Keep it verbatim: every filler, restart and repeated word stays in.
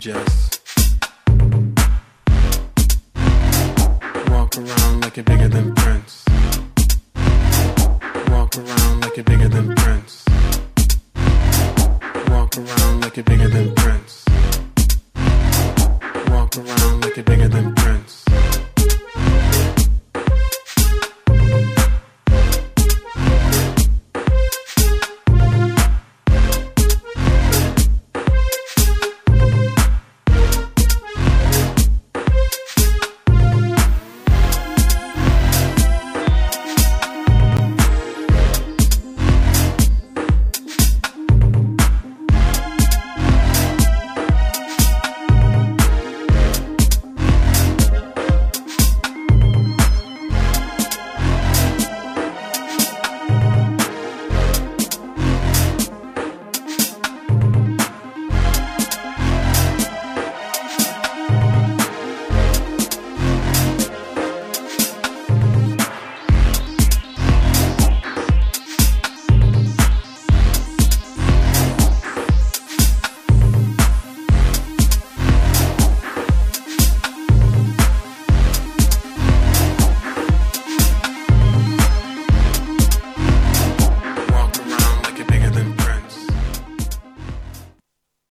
just walk around like you're bigger than Prince. Walk around like you're bigger than Prince. Walk around like you're bigger than Prince.